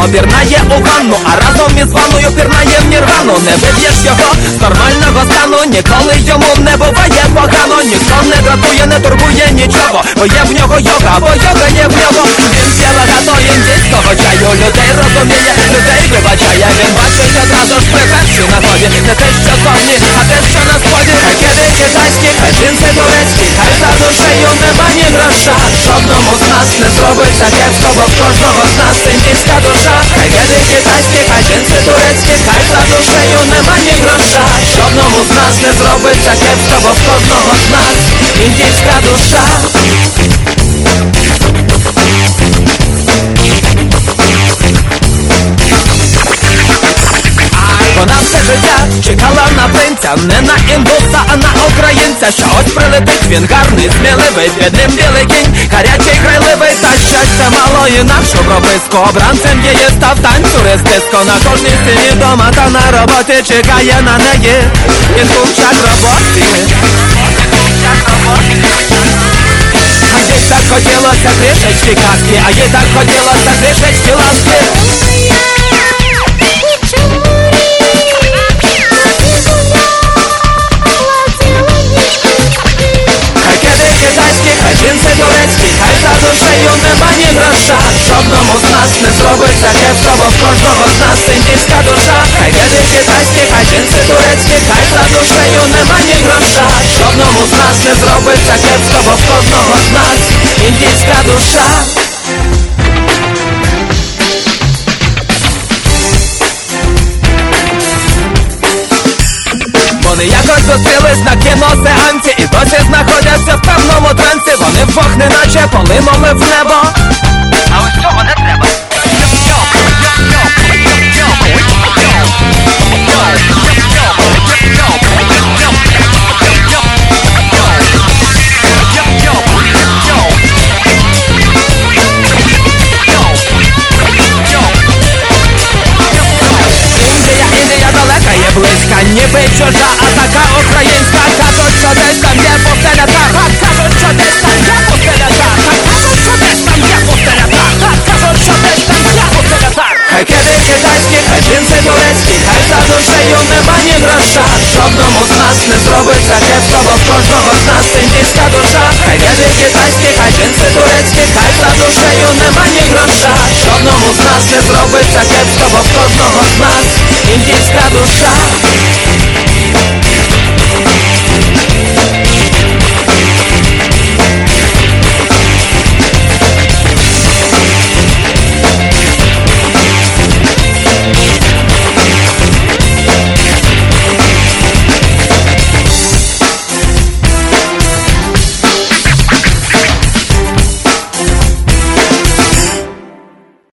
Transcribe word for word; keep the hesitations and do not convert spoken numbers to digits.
воно пірнає у ванну, а разом із ванною пірнає в нірвану. Не виб'єш його з нормального стану, ніколи йому не буває погано. Ніхто не дратує, не турбує нічого, бо є в нього йога, бо йога є в нього. Він п'є багато індійського чаю, людей розуміє, людей вибачає. Він бачить одразу ж прекрасні на тобі, не те, що зовні, а те, що на сході. Ракети китайські, хай джинси турецькі, хай за душею нема ні гроша. Жодному з нас не зробиться кепсько, бо в кожного з нас індійська душа. Ракети китайські, хай джинси турецькі, хай за душею нема ні гроша. Жодному з нас не зробиться кепсько, бо в кожного з нас індійська душа. Вона все життя чекала на принця, не на індуса, а на українця. Що ось прилетить він гарний, сміливий, під ним білий кінь, гарячий, грайливий, та щастя мало інакшу прописку. Обранцем її став танцюрист диско. На кожній стіні дома та на роботі чекає на неї. Він купчак роботи. А їй так хотілося трішечки казки, а їй так хотілося трішечки ласки. Джинси турецькі, хай за душею нема ні гроша. Жодному з нас не зробиться кепсько, бо в кожного з нас індійська душа. Хай кеди китайські, хай джинси турецькі, хай за душею нема ні гроша. Жодному з нас не зробиться кепсько, бо в кожного з нас індійська душа. Вони якось зустрілись на кіносеансі і досі знаходяться в певному трансі. Вони вдвох неначе полинули в небо. А ось цього не треба. Індія, Індія далека є близька, ніби чужа, а така українська. Кажуть, що десь там є пустеля та, кажуть, що десь там є пустеля та, кажуть, що десь там є пустеля та, кажуть, що десь там є пустеля та. Хай кеди китайські, хай джинси турецькі, хай за душею нема ні гроша. Жодному з нас не зробиться кепсько, бо в кожного з нас індійська душа. Хай кеди китайські, хай джинси турецькі, хай за душею нема ні гроша. Жодному з нас не зробиться кепсько, бо в кожного з